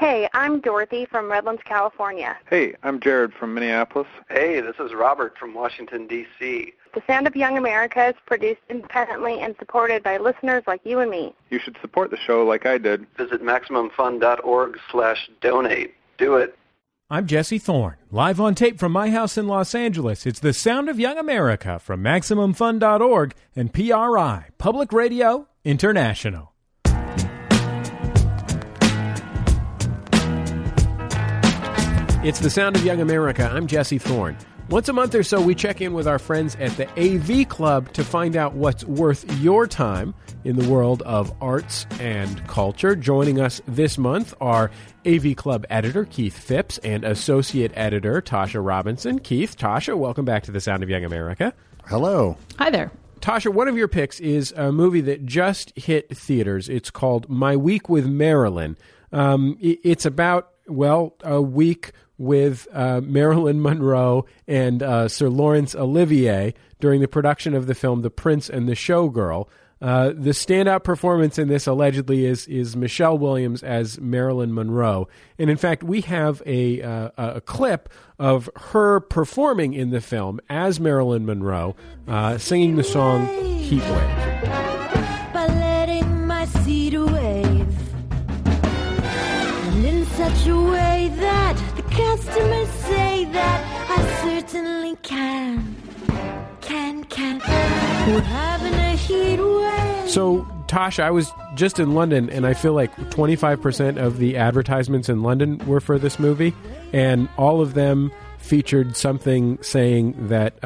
Hey, I'm Dorothy from Redlands, California. Hey, I'm Jared from Minneapolis. Hey, this is Robert from Washington, D.C. The Sound of Young America is produced independently and supported by listeners like you and me. You should support the show like I did. Visit MaximumFun.org/donate. Do it. I'm Jesse Thorne, live on tape from my house in Los Angeles. It's the Sound of Young America from MaximumFun.org and PRI, Public Radio International. It's the Sound of Young America. I'm Jesse Thorne. Once a month or so, we check in with our friends at the AV Club to find out what's worth your time in the world of arts and culture. Joining us this month are AV Club editor Keith Phipps and associate editor Tasha Robinson. Keith, Tasha, welcome back to the Sound of Young America. Hello. Hi there. Tasha, one of your picks is a movie that just hit theaters. It's called My Week with Marilyn. It's about, a week with Marilyn Monroe and Sir Laurence Olivier during the production of the film The Prince and the Showgirl. The standout performance in this allegedly is Michelle Williams as Marilyn Monroe. And in fact, we have a clip of her performing in the film as Marilyn Monroe, singing the song Heat Wave. By letting my seat wave, and in such a way that the customers say that I certainly can. We're having a heat wave. So, Tasha, I was just in London, and I feel like 25% of the advertisements in London were for this movie, and all of them featured something saying that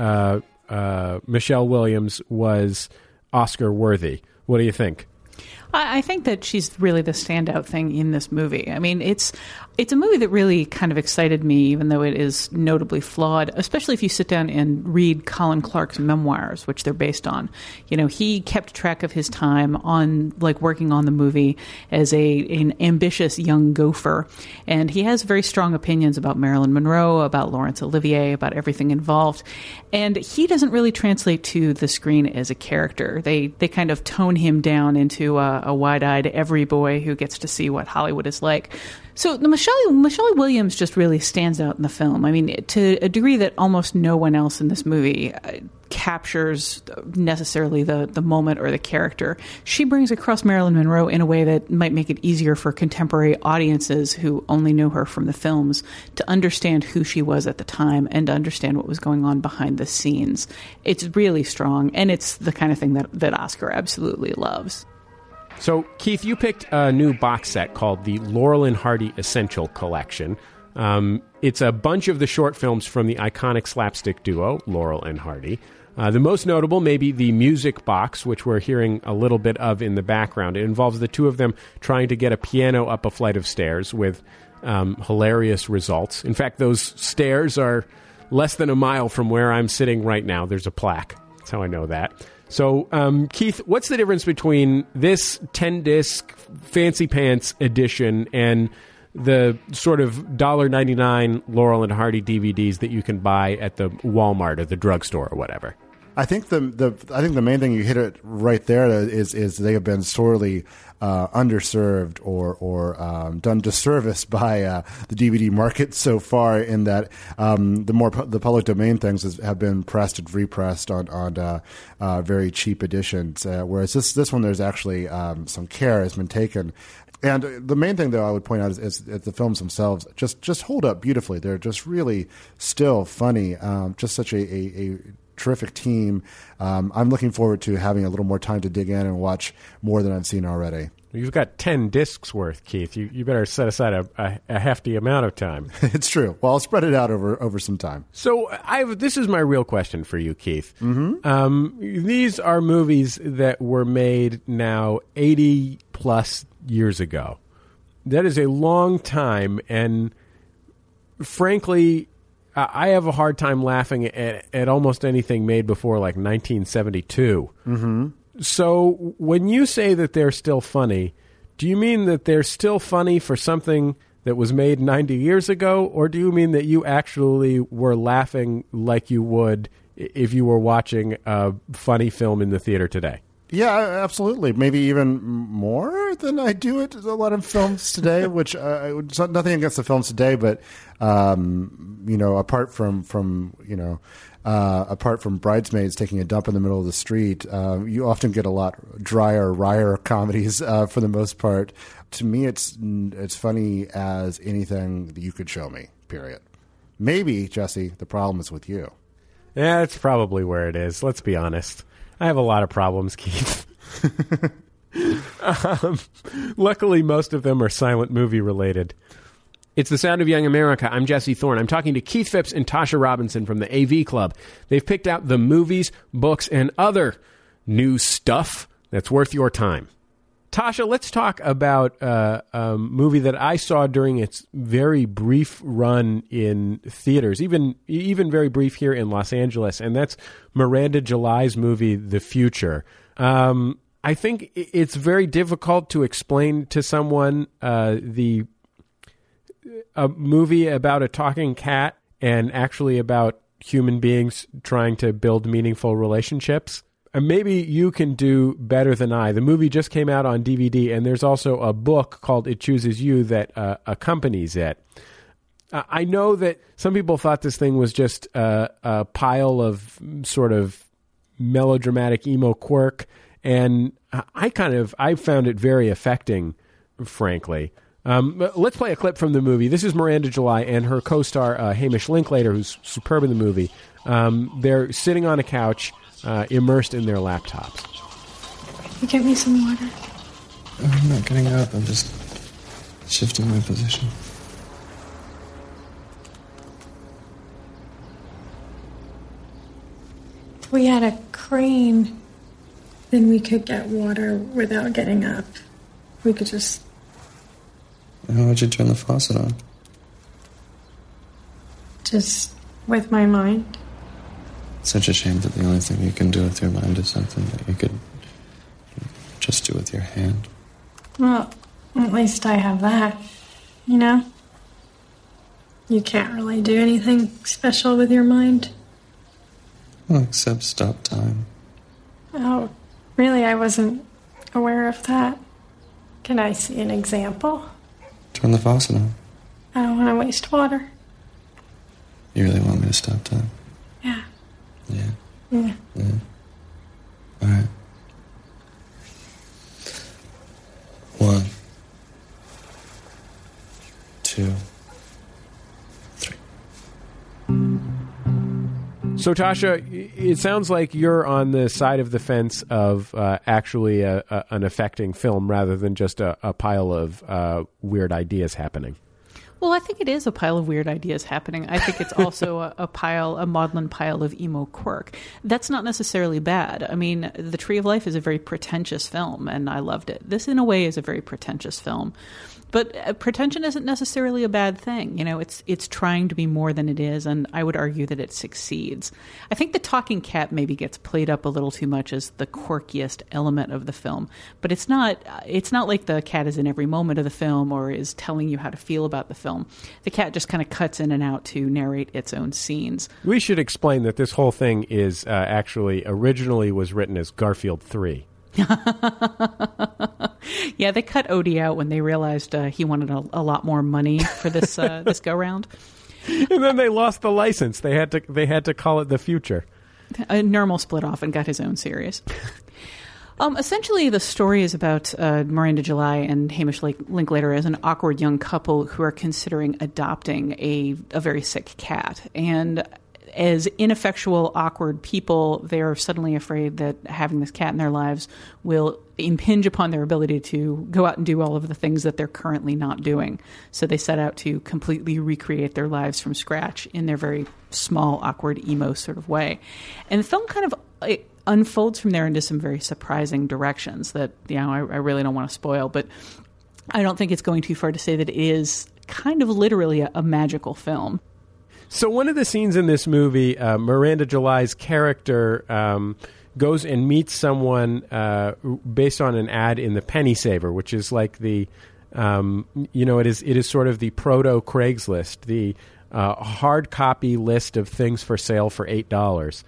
Michelle Williams was Oscar-worthy. What do you think? I think that she's really the standout thing in this movie. I mean, it's a movie that really kind of excited me, even though it is notably flawed, especially if you sit down and read Colin Clark's memoirs, which they're based on. You know, he kept track of his time on, working on the movie as an ambitious young gopher. And he has very strong opinions about Marilyn Monroe, about Laurence Olivier, about everything involved. And he doesn't really translate to the screen as a character. They kind of tone him down into a wide-eyed every boy who gets to see what Hollywood is like. So the Michelle Williams just really stands out in the film. I mean, to a degree that almost no one else in this movie captures necessarily the moment or the character. She brings across Marilyn Monroe in a way that might make it easier for contemporary audiences who only know her from the films to understand who she was at the time and to understand what was going on behind the scenes. It's really strong, and it's the kind of thing that Oscar absolutely loves. So, Keith, you picked a new box set called the Laurel and Hardy Essential Collection. It's a bunch of the short films from the iconic slapstick duo, Laurel and Hardy. The most notable may be the music box, which we're hearing a little bit of in the background. It involves the two of them trying to get a piano up a flight of stairs with hilarious results. In fact, those stairs are less than a mile from where I'm sitting right now. There's a plaque. That's how I know that. So, Keith, what's the difference between this 10-disc fancy pants edition and the sort of $1.99 Laurel and Hardy DVDs that you can buy at the Walmart or the drugstore or whatever? I think the main thing, you hit it right there, is they have been sorely underserved or done disservice by the DVD market so far, in that the public domain things have been pressed and repressed on very cheap editions, whereas this one, there's actually some care has been taken. And the main thing, though, I would point out is the films themselves just hold up beautifully. They're just really still funny. Just such a terrific team. I'm looking forward to having a little more time to dig in and watch more than I've seen already. You've got 10 discs worth, Keith. You better set aside a hefty amount of time. It's true. Well, I'll spread it out over some time. So this is my real question for you, Keith. Mm-hmm. These are movies that were made now 80-plus years ago. That is a long time, and frankly, I have a hard time laughing at almost anything made before, 1972. Mm-hmm. So when you say that they're still funny, do you mean that they're still funny for something that was made 90 years ago, or do you mean that you actually were laughing like you would if you were watching a funny film in the theater today? Yeah, absolutely. Maybe even more than I do at a lot of films today. Which nothing against the films today, but apart from Bridesmaids taking a dump in the middle of the street, you often get a lot drier, wryer comedies for the most part. To me, it's funny as anything that you could show me. Period. Maybe, Jesse, the problem is with you. Yeah, that's probably where it is. Let's be honest. I have a lot of problems, Keith. Luckily, most of them are silent movie related. It's The Sound of Young America. I'm Jesse Thorne. I'm talking to Keith Phipps and Tasha Robinson from the AV Club. They've picked out the movies, books, and other new stuff that's worth your time. Tasha, let's talk about a movie that I saw during its very brief run in theaters, even very brief here in Los Angeles, and that's Miranda July's movie, The Future. I think it's very difficult to explain to someone a movie about a talking cat and actually about human beings trying to build meaningful relationships. Maybe you can do better than I. The movie just came out on DVD, and there's also a book called It Chooses You that accompanies it. I know that some people thought this thing was just a pile of sort of melodramatic emo quirk, and I found it very affecting, frankly. Let's play a clip from the movie. This is Miranda July and her co-star Hamish Linklater, who's superb in the movie. They're sitting on a couch, immersed in their laptops. Can you get me some water? I'm not getting up. I'm just shifting my position. If we had a crane, then we could get water without getting up. We could just... How would you turn the faucet on? Just with my mind. It's such a shame that the only thing you can do with your mind is something that you could just do with your hand. Well, at least I have that, you know? You can't really do anything special with your mind. Well, except stop time. Oh, really? I wasn't aware of that. Can I see an example? Turn the faucet on. I don't want to waste water. You really want me to stop time? Yeah. Yeah? Yeah. Yeah. All right. 1, 2, 3. So, Tasha, it sounds like you're on the side of the fence of actually an affecting film rather than just a pile of weird ideas happening. Well, I think it is a pile of weird ideas happening. I think it's also a maudlin pile of emo quirk. That's not necessarily bad. I mean, The Tree of Life is a very pretentious film, and I loved it. This, in a way, is a very pretentious film. But pretension isn't necessarily a bad thing. You know, it's trying to be more than it is, and I would argue that it succeeds. I think the talking cat maybe gets played up a little too much as the quirkiest element of the film. But it's not like the cat is in every moment of the film or is telling you how to feel about the film. The cat just kind of cuts in and out to narrate its own scenes. We should explain that this whole thing is actually originally was written as Garfield 3. Yeah, they cut Odie out when they realized he wanted a lot more money for this this go round. And then they lost the license. They had to call it The Future. Nermal split off and got his own series. Essentially, the story is about Miranda July and Hamish Linklater as an awkward young couple who are considering adopting a very sick cat. And as ineffectual, awkward people, they're suddenly afraid that having this cat in their lives will impinge upon their ability to go out and do all of the things that they're currently not doing. So they set out to completely recreate their lives from scratch in their very small, awkward, emo sort of way. And the film kind of unfolds from there into some very surprising directions that, you know, I really don't want to spoil, but I don't think it's going too far to say that it is kind of literally a magical film. So one of the scenes in this movie, Miranda July's character goes and meets someone based on an ad in the Penny Saver, which is like the, it is sort of the proto Craigslist, the hard copy list of things for sale for $8.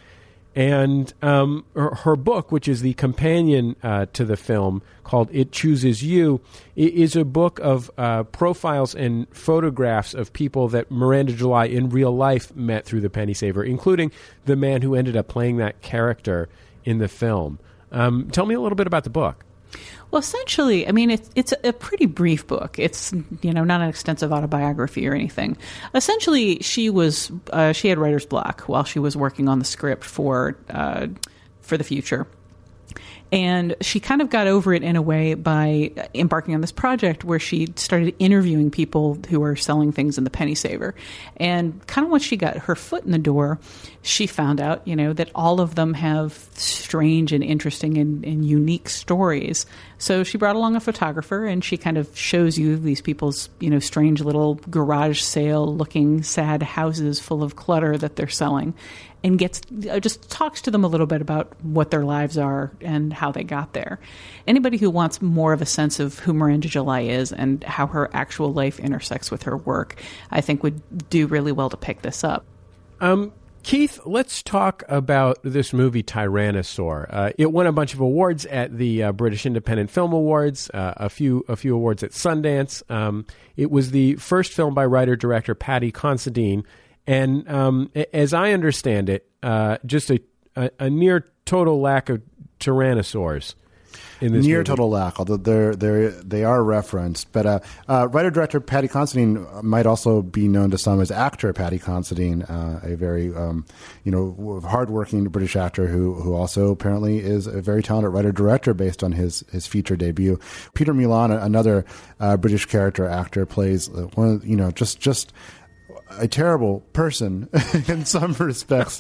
And her book, which is the companion to the film, called It Chooses You, is a book of profiles and photographs of people that Miranda July in real life met through the Penny Saver, including the man who ended up playing that character in the film. Tell me a little bit about the book. Well, essentially, I mean, it's a pretty brief book. It's, not an extensive autobiography or anything. Essentially, she had writer's block while she was working on the script for the future. And she kind of got over it in a way by embarking on this project where she started interviewing people who were selling things in the Penny Saver. And kind of once she got her foot in the door, she found out, that all of them have strange and interesting and unique stories. So she brought along a photographer, and she kind of shows you these people's, strange little garage sale looking sad houses full of clutter that they're selling, and just talks to them a little bit about what their lives are and how they got there. Anybody who wants more of a sense of who Miranda July is and how her actual life intersects with her work, I think would do really well to pick this up. Keith, let's talk about this movie Tyrannosaur. It won a bunch of awards at the British Independent Film Awards, a few awards at Sundance. It was the first film by writer-director Paddy Considine, and as I understand it, just a near total lack of tyrannosaurs in this near movie. Total lack, although they are referenced. But writer-director Paddy Considine might also be known to some as actor Paddy Considine, a very hardworking British actor who also apparently is a very talented writer-director based on his feature debut. Peter Milan, another British character actor, plays one of just a terrible person in some respects.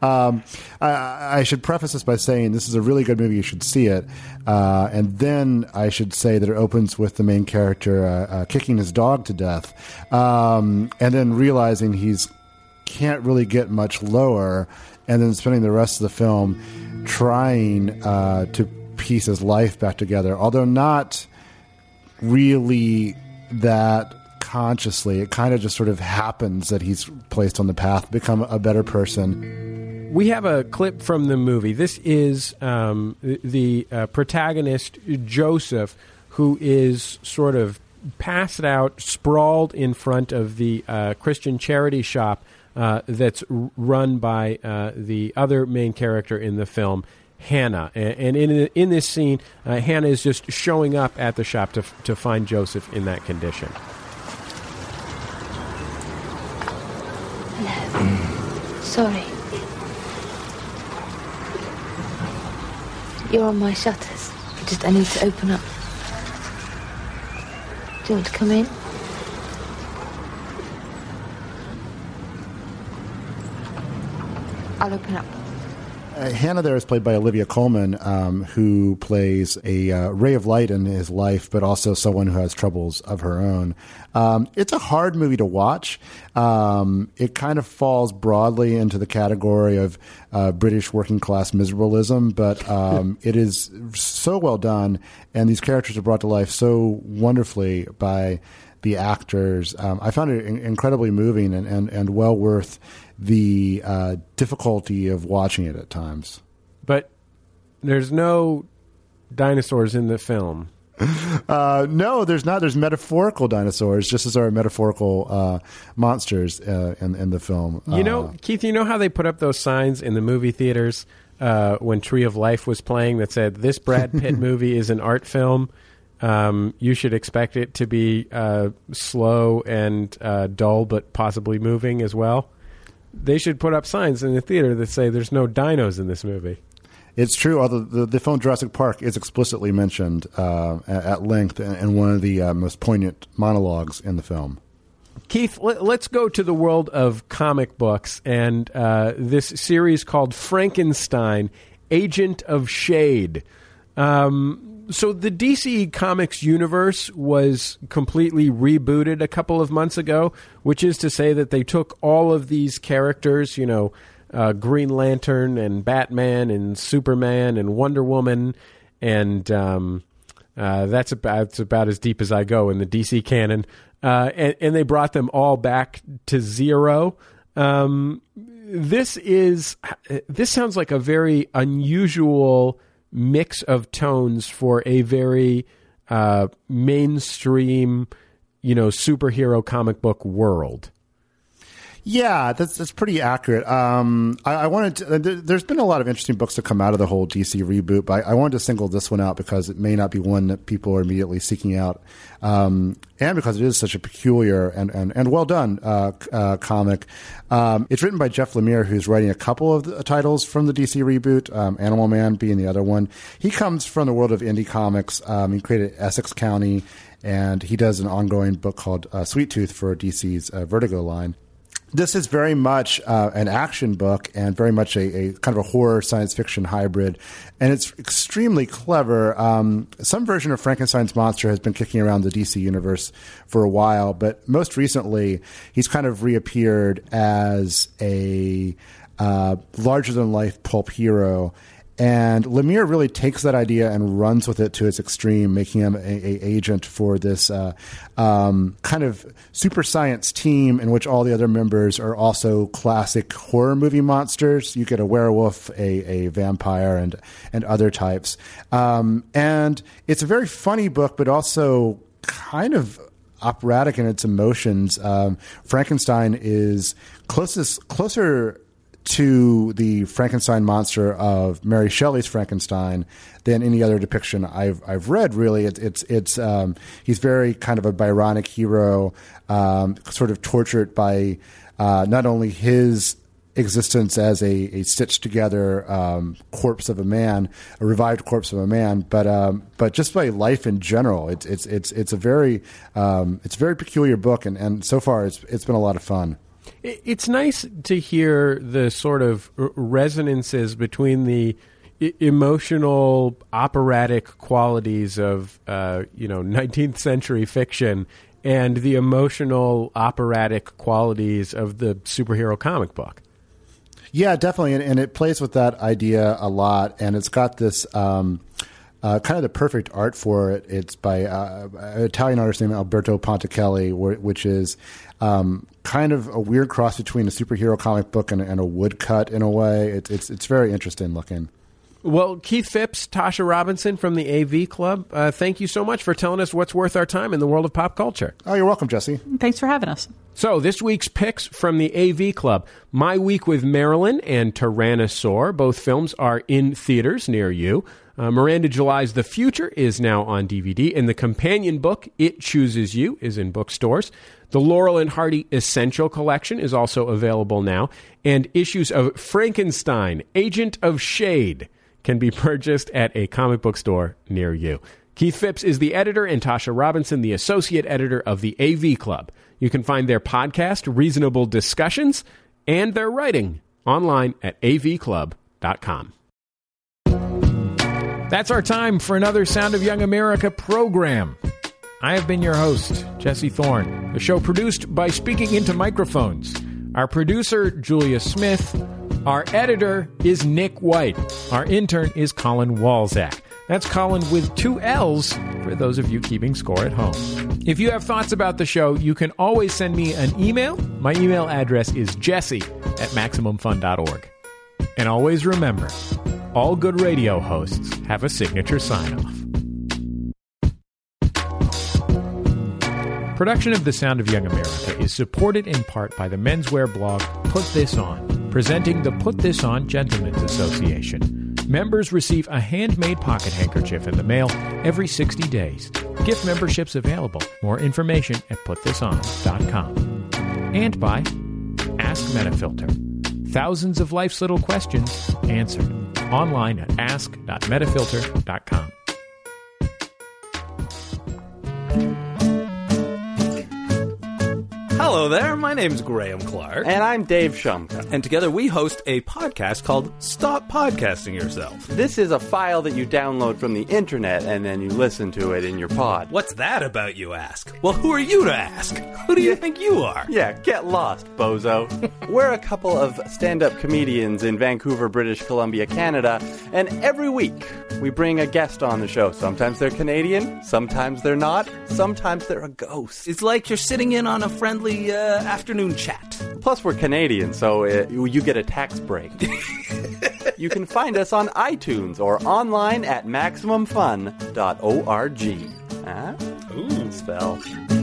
I should preface this by saying this is a really good movie. You should see it. And then I should say that it opens with the main character kicking his dog to death, and then realizing he's can't really get much lower, and then spending the rest of the film trying to piece his life back together, although not really that consciously. It kind of just sort of happens that he's placed on the path to become a better person. We have a clip from the movie. This is the protagonist, Joseph, who is sort of passed out, sprawled in front of the Christian charity shop that's run by the other main character in the film, Hannah. And in this scene, Hannah is just showing up at the shop to find Joseph in that condition. Sorry. You're on my shutters. I need to open up. Do you want to come in? I'll open up. Hannah there is played by Olivia Colman, who plays a ray of light in his life, but also someone who has troubles of her own. It's a hard movie to watch. It kind of falls broadly into the category of British working class miserableism, but it is so well done, and these characters are brought to life so wonderfully by the actors. I found it incredibly moving and well worth the difficulty of watching it at times. But there's no dinosaurs in the film. No, there's not. There's metaphorical dinosaurs, just as there are metaphorical monsters in the film. Keith, you know how they put up those signs in the movie theaters when Tree of Life was playing that said, "This Brad Pitt movie is an art film. You should expect it to be slow and dull, but possibly moving as well." They should put up signs in the theater that say there's no dinos in this movie. It's true, although the film Jurassic Park is explicitly mentioned at length in one of the most poignant monologues in the film. Keith, let's go to the world of comic books and this series called Frankenstein, Agent of Shade. So the DC Comics universe was completely rebooted a couple of months ago, which is to say that they took all of these characters, Green Lantern and Batman and Superman and Wonder Woman, and that's about as deep as I go in the DC canon. And they brought them all back to zero. This sounds like a very unusual mix of tones for a very mainstream, superhero comic book world. Yeah, that's pretty accurate. I wanted to, there's been a lot of interesting books that come out of the whole DC reboot, but I wanted to single this one out because it may not be one that people are immediately seeking out, and because it is such a peculiar and well done comic. It's written by Jeff Lemire, who's writing a couple of the titles from the DC reboot, Animal Man being the other one. He comes from the world of indie comics. He created Essex County, and he does an ongoing book called Sweet Tooth for DC's Vertigo line. This is very much an action book and very much a kind of a horror science fiction hybrid, and it's extremely clever. Some version of Frankenstein's monster has been kicking around the DC universe for a while, but most recently he's kind of reappeared as a larger-than-life pulp hero. And Lemire really takes that idea and runs with it to its extreme, making him a agent for this kind of super science team in which all the other members are also classic horror movie monsters. You get a werewolf, a vampire, and other types. And it's a very funny book, but also kind of operatic in its emotions. Frankenstein is closer to the Frankenstein monster of Mary Shelley's Frankenstein than any other depiction I've read. Really, it's he's very kind of a Byronic hero, sort of tortured by not only his existence as a stitched together corpse of a man, a revived corpse of a man, but just by life in general. It's a very peculiar book, and so far it's been a lot of fun. It's nice to hear the sort of resonances between the emotional, operatic qualities of 19th century fiction and the emotional, operatic qualities of the superhero comic book. Yeah, definitely, and it plays with that idea a lot, and it's got this kind of the perfect art for it. It's by an Italian artist named Alberto Ponticelli, which is kind of a weird cross between a superhero comic book and a woodcut in a way. It's very interesting looking. Well, Keith Phipps, Tasha Robinson from the AV Club, thank you so much for telling us what's worth our time in the world of pop culture. Oh, you're welcome, Jesse. Thanks for having us. So, this week's picks from the AV Club. My Week with Marilyn and Tyrannosaur. Both films are in theaters near you. Miranda July's The Future is now on DVD, and the companion book, It Chooses You, is in bookstores. The Laurel and Hardy Essential Collection is also available now, and issues of Frankenstein, Agent of Shade, can be purchased at a comic book store near you. Keith Phipps is the editor, and Tasha Robinson, the associate editor of the AV Club. You can find their podcast, Reasonable Discussions, and their writing online at avclub.com. That's our time for another Sound of Young America program. I have been your host, Jesse Thorne. The show produced by Speaking Into Microphones. Our producer, Julia Smith. Our editor is Nick White. Our intern is Colin Walzak. That's Colin with 2 L's for those of you keeping score at home. If you have thoughts about the show, you can always send me an email. My email address is jesse@MaximumFun.org. And always remember, all good radio hosts have a signature sign-off. Production of The Sound of Young America is supported in part by the menswear blog Put This On, presenting the Put This On Gentlemen's Association. Members receive a handmade pocket handkerchief in the mail every 60 days. Gift memberships available. More information at putthison.com. And by Ask Metafilter. Thousands of life's little questions answered. Online at ask.metafilter.com. Hello there, my name's Graham Clark. And I'm Dave Shumka. And together we host a podcast called Stop Podcasting Yourself. This is a file that you download from the internet and then you listen to it in your pod. What's that about, you ask? Well, who are you to ask? Who do you think you are? Yeah, get lost, bozo. We're a couple of stand-up comedians in Vancouver, British Columbia, Canada, and every week we bring a guest on the show. Sometimes they're Canadian, sometimes they're not, sometimes they're a ghost. It's like you're sitting in on a friendly lively afternoon chat. Plus, we're Canadian, so you get a tax break. You can find us on iTunes or online at MaximumFun.org. Huh? Ooh. Spell.